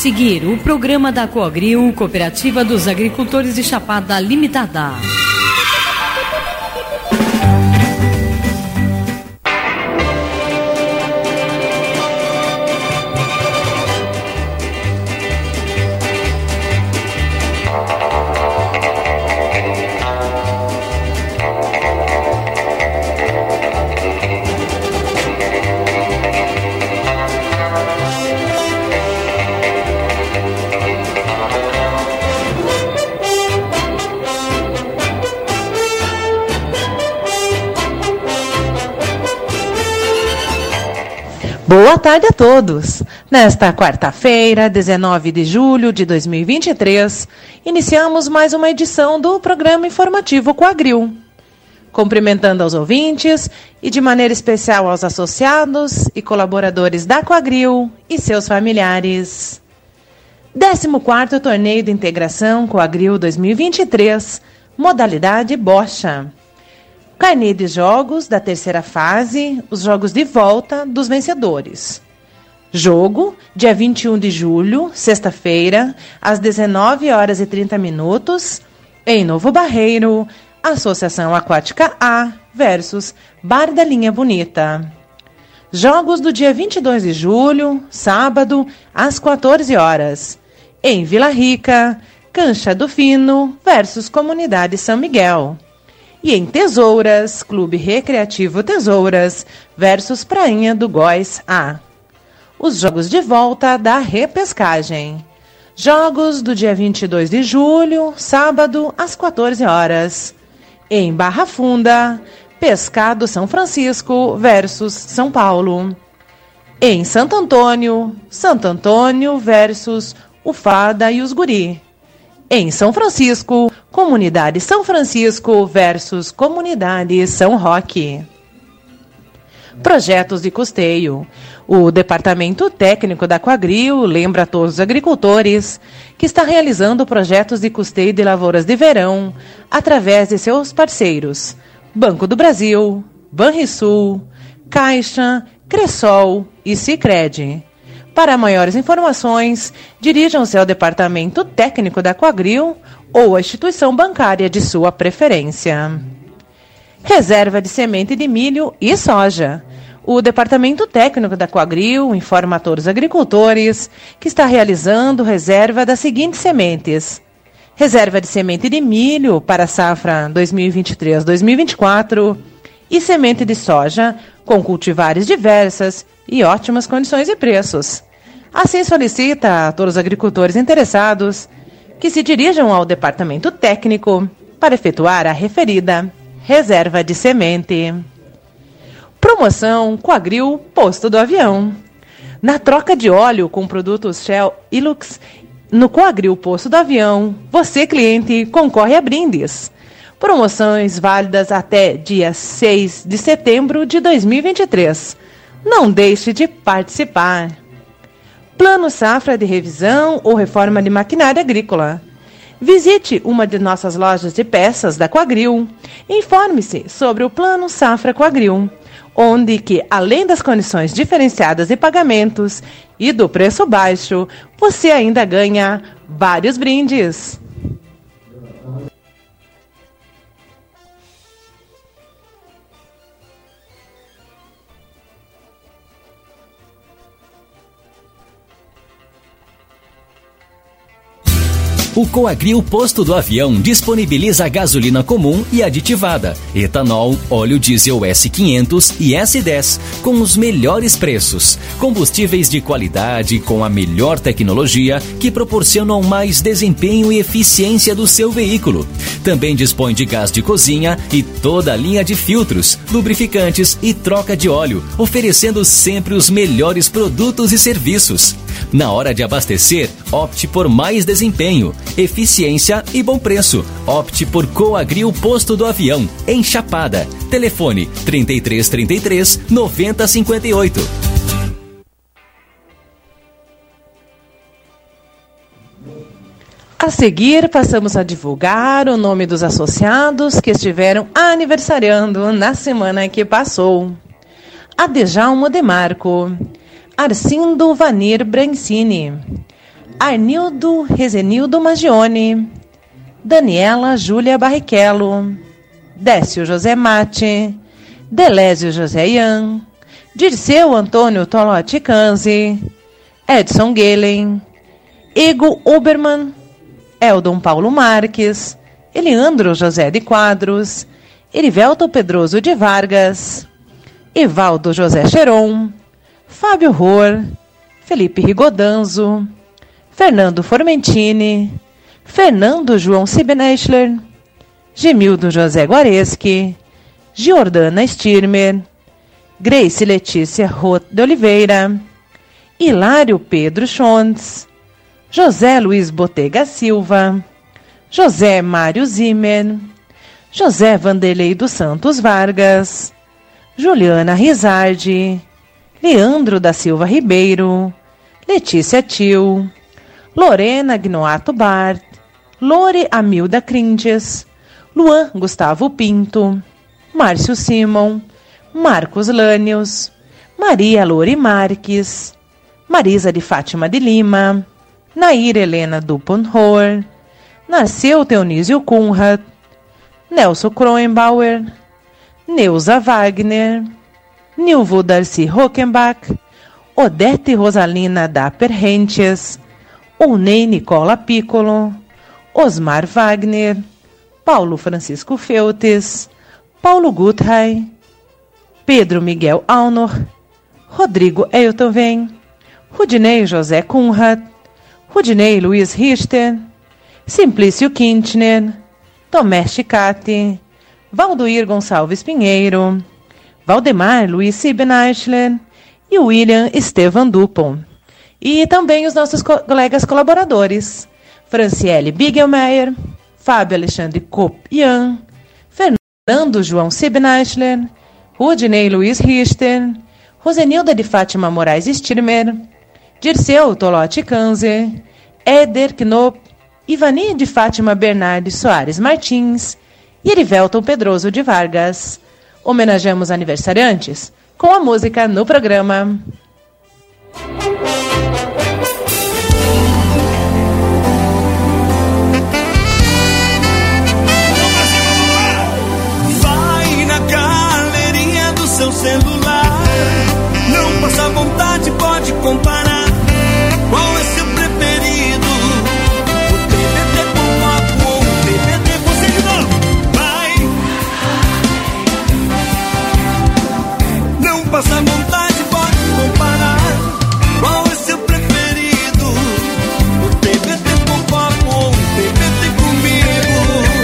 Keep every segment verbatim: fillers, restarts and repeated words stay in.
seguir o programa da Coagril, Cooperativa dos Agricultores de Chapada Limitada. Boa tarde a todos! Nesta quarta-feira, dezenove de julho de dois mil e vinte e três, iniciamos mais uma edição do programa informativo Coagril. Cumprimentando aos ouvintes e de maneira especial aos associados e colaboradores da Coagril e seus familiares. décimo quarto Torneio de Integração Coagril dois mil e vinte e três, modalidade bocha. Carnê de jogos da terceira fase, os jogos de volta dos vencedores. Jogo, dia vinte e um de julho, sexta-feira, às dezenove horas e trinta minutos, em Novo Barreiro, Associação Aquática A versus Bar da Linha Bonita. Jogos do dia vinte e dois de julho, sábado, às quatorze horas, em Vila Rica, Cancha do Fino versus Comunidade São Miguel. E em Tesouras, Clube Recreativo Tesouras versus Prainha do Góis A. Os jogos de volta da repescagem. Jogos do dia vinte e dois de julho, sábado, às quatorze horas. Em Barra Funda, Pescado São Francisco versus São Paulo. Em Santo Antônio, Santo Antônio versus o Fada e os Guri. Em São Francisco, Comunidade São Francisco versus Comunidade São Roque. Projetos de custeio. O Departamento Técnico da Coagril lembra a todos os agricultores que está realizando projetos de custeio de lavouras de verão através de seus parceiros Banco do Brasil, Banrisul, Caixa, Cressol e Sicredi. Para maiores informações, dirijam-se ao Departamento Técnico da Coagril ou à instituição bancária de sua preferência. Reserva de semente de milho e soja. O Departamento Técnico da Coagril informa a todos os agricultores que está realizando reserva das seguintes sementes. Reserva de semente de milho para a safra dois mil e vinte e três a dois mil e vinte e quatro e semente de soja com cultivares diversas e ótimas condições e preços. Assim solicita a todos os agricultores interessados que se dirijam ao Departamento Técnico para efetuar a referida reserva de semente. Promoção Coagril Posto do Avião. Na troca de óleo com produtos Shell e Lux, no Coagril Posto do Avião, você, cliente, concorre a brindes. Promoções válidas até dia seis de setembro de dois mil e vinte e três. Não deixe de participar. Plano Safra de Revisão ou Reforma de Maquinária Agrícola. Visite uma de nossas lojas de peças da Coagril. Informe-se sobre o Plano Safra Coagril, onde que, além das condições diferenciadas de pagamentos e do preço baixo, você ainda ganha vários brindes. O Coagril Posto do Avião disponibiliza gasolina comum e aditivada, etanol, óleo diesel S quinhentos e S dez, com os melhores preços. Combustíveis de qualidade com a melhor tecnologia que proporcionam mais desempenho e eficiência do seu veículo. Também dispõe de gás de cozinha e toda a linha de filtros, lubrificantes e troca de óleo, oferecendo sempre os melhores produtos e serviços. Na hora de abastecer, opte por mais desempenho, eficiência e bom preço. Opte por Coagril Posto do Avião, em Chapada. Telefone trinta e três, trinta e três, noventa, cinquenta e oito. A seguir, passamos a divulgar o nome dos associados que estiveram aniversariando na semana que passou. Adejalmo Demarco, Arcindo Vanir Brancini, Arnildo Rezenildo Magione, Daniela Júlia Barrichello, Décio José Mate, Delésio José Ian, Dirceu Antônio Tolotti Canzi, Edson Galen, Ego Oberman, Eldon Paulo Marques, Eliandro José de Quadros, Erivelto Pedroso de Vargas, Evaldo José Cheron, Fábio Ror, Felipe Rigodanzo, Fernando Formentini, Fernando João Sibnechler, Gemildo José Guareschi, Giordana Stirmer, Grace Letícia Roth de Oliveira, Hilário Pedro Schontz, José Luiz Botega Silva, José Mário Zimmer, José Vanderlei dos Santos Vargas, Juliana Rizardi, Leandro da Silva Ribeiro, Letícia Tio, Lorena Gnoato Bart, Lore Amilda Crindes, Luan Gustavo Pinto, Márcio Simon, Marcos Lânios, Maria Lore Marques, Marisa de Fátima de Lima, Nair Helena Duponhor, Narceu Teonísio Kunrad, Nelson Kroenbauer, Neuza Wagner, Nilvo Darcy Rockenbach, Odete Rosalina Dapper Rentes, Ounei Nicola Piccolo, Osmar Wagner, Paulo Francisco Feltes, Paulo Guthai, Pedro Miguel Aunor, Rodrigo Eiltoven, Rudinei José Kunrad, Rudinei Luiz Richter, Simplício Kintner, Tomé Chicati, Valdoir Gonçalves Pinheiro, Valdemar Luiz Sibneichler e William Estevan Dupont. E também os nossos co- colegas colaboradores, Franciele Bigelmeier, Fábio Alexandre Kopp-Ian, Fernando João Sibneichler, Rudinei Luiz Richter, Rosenilda de Fátima Moraes Stirmer, Dirceu Tolotti Canze, Éder Knopp, Ivani de Fátima Bernardes Soares Martins e Erivelton Pedroso de Vargas. Homenageamos aniversariantes com a música no programa. Vai na galeria do seu celular, não passa vontade, pode comparar. Qual é seu preferido? O T V T com papo ou o T V T você de novo? Vai. Não passa vontade, pode comparar. Qual é seu preferido? O T V T com papo ou o T V T comigo?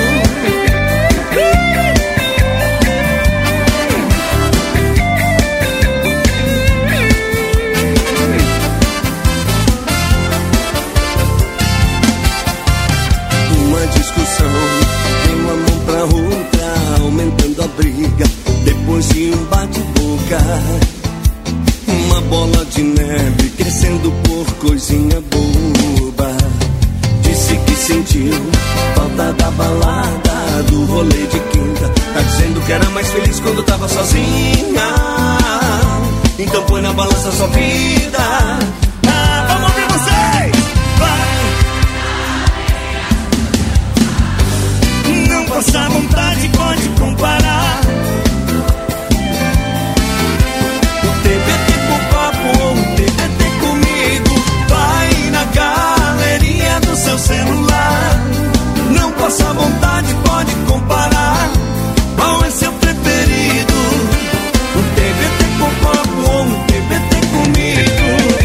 Uma discussão, de uma mão pra outra, aumentando a briga, depois de um bate-boca. Uma bola de neve crescendo por coisinha boba. Disse que sentiu falta da balada, do rolê de quinta. Tá dizendo que era mais feliz quando tava sozinha. Então põe na balança sua vida. Ah, vamos ouvir vocês! Vai! Não passa vontade, pode comparar. O T V T com papo ou o T V T comigo? Vai na galeria do seu celular. Não passa vontade, pode comparar. Qual é seu preferido? O T V T com papo ou o T V T comigo?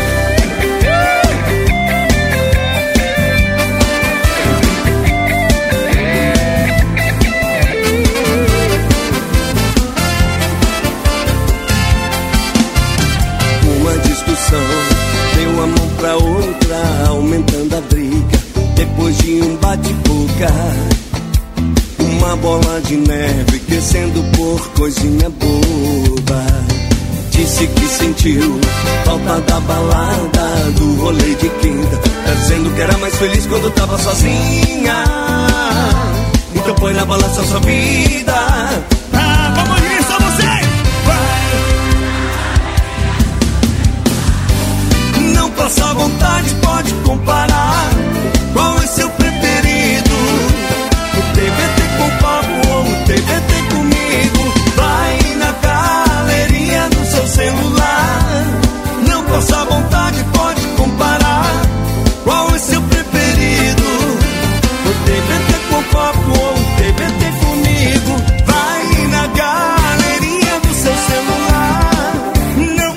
Uma discussão, deu uma mão pra outra, aumentando a briga, depois de um bate-boca. Uma bola de neve crescendo por coisinha boba. Disse que sentiu falta da balada, do rolê de quinta. Tá dizendo que era mais feliz quando tava sozinha. Então põe na balança sua vida. Ah, vamos ver só vocês! Vai! Não passa vontade, pode pode comparar. Qual é seu preferido? O T B T com papo ou o T B T comigo? Vai na galeria do seu celular. Não passa à vontade, pode comparar. Qual é seu preferido? O T B T com papo ou o T B T comigo? Vai na galeria do seu celular. Não.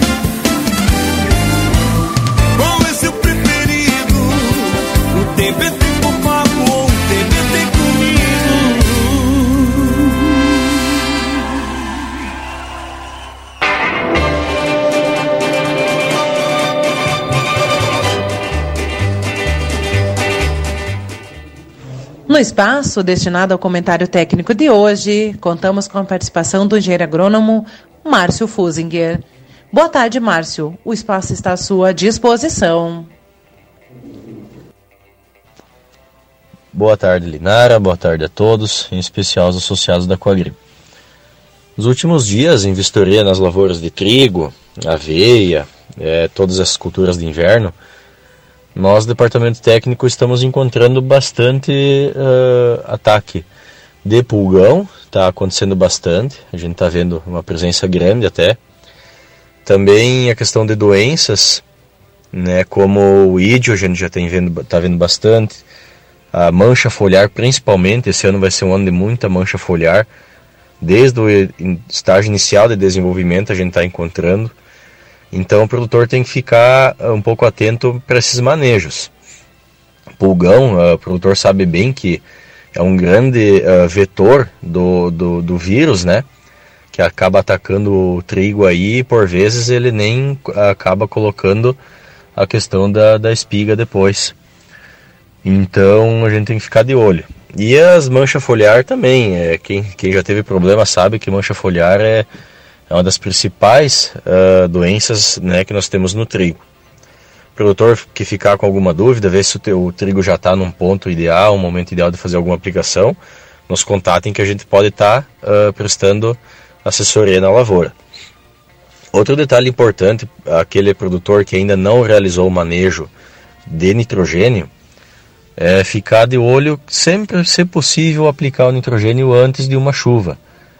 Qual é seu preferido? O T B T com papo ou o T B T comigo? No espaço destinado ao comentário técnico de hoje, contamos com a participação do engenheiro agrônomo Márcio Fusinger. Boa tarde, Márcio. O espaço está à sua disposição. Boa tarde, Linara. Boa tarde a todos, em especial aos associados da Coagri. Nos últimos dias, em vistoria nas lavouras de trigo, aveia, é, todas as culturas de inverno, nós, departamento técnico, estamos encontrando bastante uh, ataque de pulgão, está acontecendo bastante, a gente está vendo uma presença grande até. Também a questão de doenças, né, como o ídio, a gente já está vendo, tá vendo bastante. A mancha foliar, principalmente, esse ano vai ser um ano de muita mancha foliar. Desde o estágio inicial de desenvolvimento a gente está encontrando. Então o produtor tem que ficar um pouco atento para esses manejos. Pulgão, uh, o produtor sabe bem que é um grande uh, vetor do, do, do vírus, né? Que acaba atacando o trigo aí e por vezes ele nem acaba colocando a questão da, da espiga depois. Então a gente tem que ficar de olho. E as manchas foliar também, é, quem, quem já teve problema sabe que mancha foliar é... é uma das principais uh, doenças, né, que nós temos no trigo. O produtor que ficar com alguma dúvida, ver se o, teu, o trigo já está num ponto ideal, um momento ideal de fazer alguma aplicação, nos contatem que a gente pode estar tá, uh, prestando assessoria na lavoura. Outro detalhe importante, aquele produtor que ainda não realizou o manejo de nitrogênio, é ficar de olho, sempre, se possível, aplicar o nitrogênio antes de uma chuva.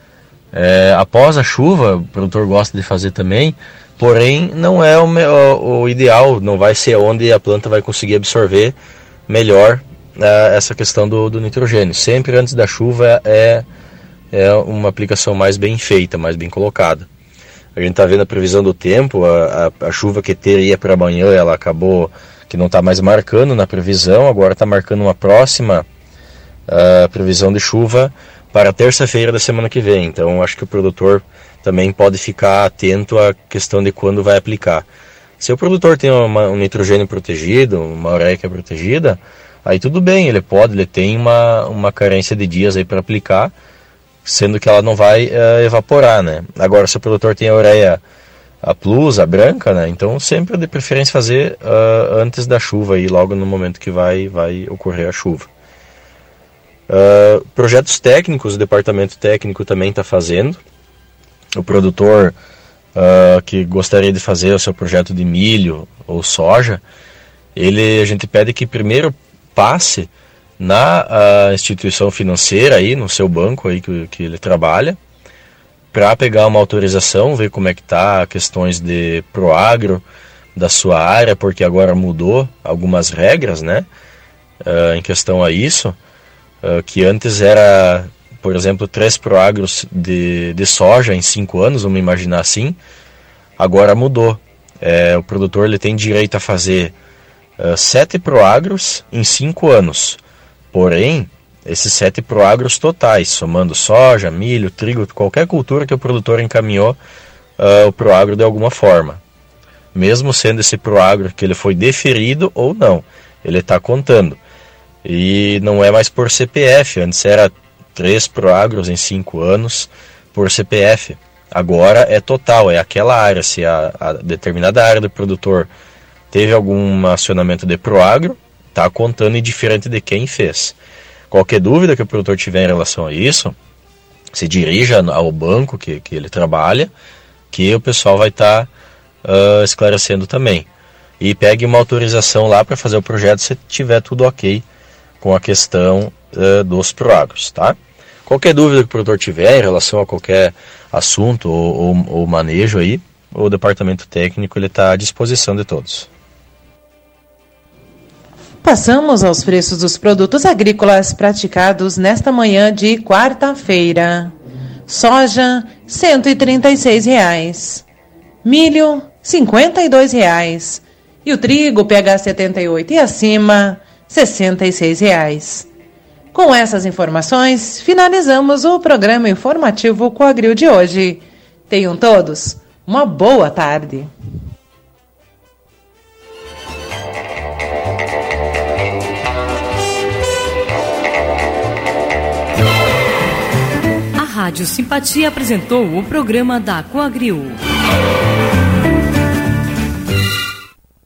É, após a chuva, o produtor gosta de fazer também, porém não é o, o, o ideal, não vai ser onde a planta vai conseguir absorver melhor é, essa questão do, do nitrogênio. Sempre antes da chuva é, é uma aplicação mais bem feita, mais bem colocada. A gente está vendo a previsão do tempo, a, a, a chuva que teria para amanhã, ela acabou que não está mais marcando na previsão, agora está marcando uma próxima a, previsão de chuva para terça-feira da semana que vem. Então acho que o produtor também pode ficar atento à questão de quando vai aplicar. Se o produtor tem uma, um nitrogênio protegido, uma ureica protegida, aí tudo bem, ele pode, ele tem uma, uma carência de dias aí para aplicar, sendo que ela não vai uh, evaporar, né? Agora, se o produtor tem a ureia a plus, a branca, né? Então sempre de preferência fazer uh, antes da chuva, aí, logo no momento que vai, vai ocorrer a chuva. Uh, projetos técnicos, o departamento técnico também está fazendo. O produtor uh, que gostaria de fazer o seu projeto de milho ou soja, ele, a gente pede que primeiro passe na uh, instituição financeira, aí, no seu banco aí que, que ele trabalha, para pegar uma autorização, ver como é que está questões de Proagro da sua área, porque agora mudou algumas regras, né, uh, em questão a isso. Uh, que antes era, por exemplo, três Proagros de, de soja em cinco anos, vamos imaginar assim, agora mudou. É, o produtor ele tem direito a fazer uh, sete Proagros em cinco anos, porém, esses sete Proagros totais, somando soja, milho, trigo, qualquer cultura que o produtor encaminhou uh, o Proagro de alguma forma. Mesmo sendo esse Proagro que ele foi deferido ou não, ele está contando. E não é mais por C P F, antes era três Proagros em cinco anos por C P F. Agora é total, é aquela área, se a, a determinada área do produtor teve algum acionamento de Proagro, está contando indiferente de quem fez. Qualquer dúvida que o produtor tiver em relação a isso, se dirija ao banco que, que ele trabalha, que o pessoal vai estar tá, uh, esclarecendo também. e pegue uma autorização lá para fazer o projeto se tiver tudo ok com a questão uh, dos proagros, tá? Qualquer dúvida que o produtor tiver em relação a qualquer assunto ou, ou, ou manejo aí, o departamento técnico está à disposição de todos. Passamos aos preços dos produtos agrícolas praticados nesta manhã de quarta-feira. Soja, cento e trinta e seis reais. Milho, cinquenta e dois reais. E o trigo P H setenta e oito e acima, sessenta e seis reais. Com essas informações, finalizamos o programa informativo Coagril de hoje. Tenham todos uma boa tarde. A Rádio Simpatia apresentou o programa da Coagril.